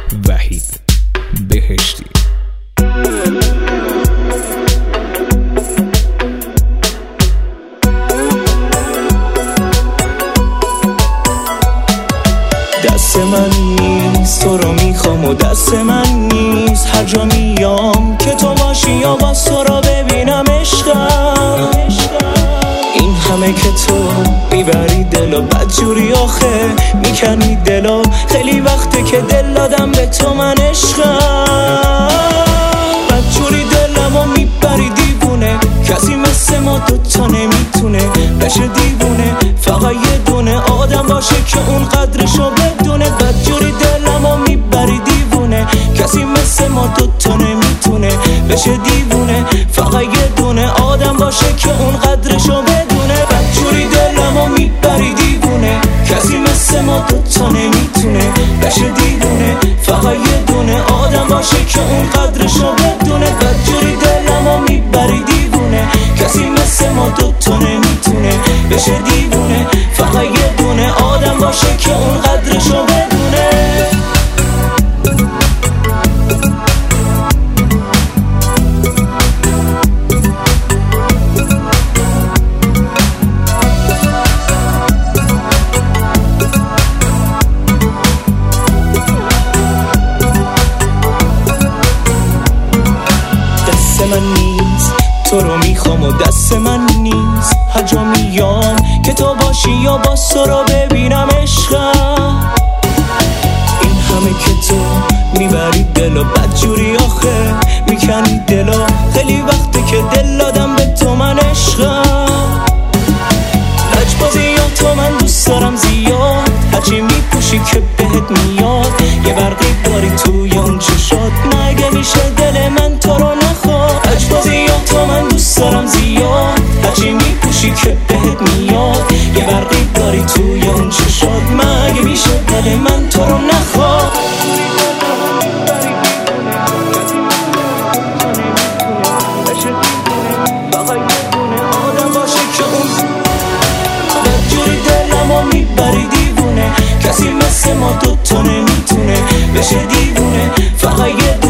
وحید بهشتی. دست من نیست تو رو میخوام و دست من نیست، هر جا میام که تو باشی یا باز تو رو ببینم عشقم. این همه که تو میبری دلو بدجوری آخه میکنی دلو، خیلی وقته که دل دادم به تو من عشقم. بدجوری دلمو میبری دیوونه، کسی مثل ما دوتا نمیتونه بشه دیوونه. فقط یه دونه آدم باشه که اون قدرشو بدونه. بدجوری دلمو میبری دیوونه، کسی مثل ما دوتا نمیتونه بشه دیوونه. فقط یه دونه آدم باشه که اون قدرشو بدونه. بدجوری دلمو میبری دیوونه، کسی مثل ما دوتا نمیتونه بشه دیوونه. فقط یه دونه آدم باشه که اون قدرشو بدونه. بدجوری دلمو میبری دیوونه، کسی مثل ما دوتا نمیتونه بشه دیوونه. فقط یه دونه آدم باشه که اون قدرشو بدونه. دست من نیست تو رو میخوام و دست من نیست، هر جا میام که تو باشی یا باز تو رو ببینم عشقم. این همه که تو میبری دلو بدجوری آخه میکنی دلو، خیلی وقته که دل دادم به تو من عشقم. لجبازی یا تو من دوست دارم زیاد، هرچی میپوشی که بهت میاد. یه برقی داری توی اون چشات، مگه میشه دل من تو رو نخواد. لجبازی یا تو من دوست دارم زیاد، هرچی میپوشی که بهت میاد. یه برقی داری توی اون چشات، مگه میشه دل من تو رو نخواد. کسی مثل ما دوتا نمیتونه بشه دیوونه. فقط یه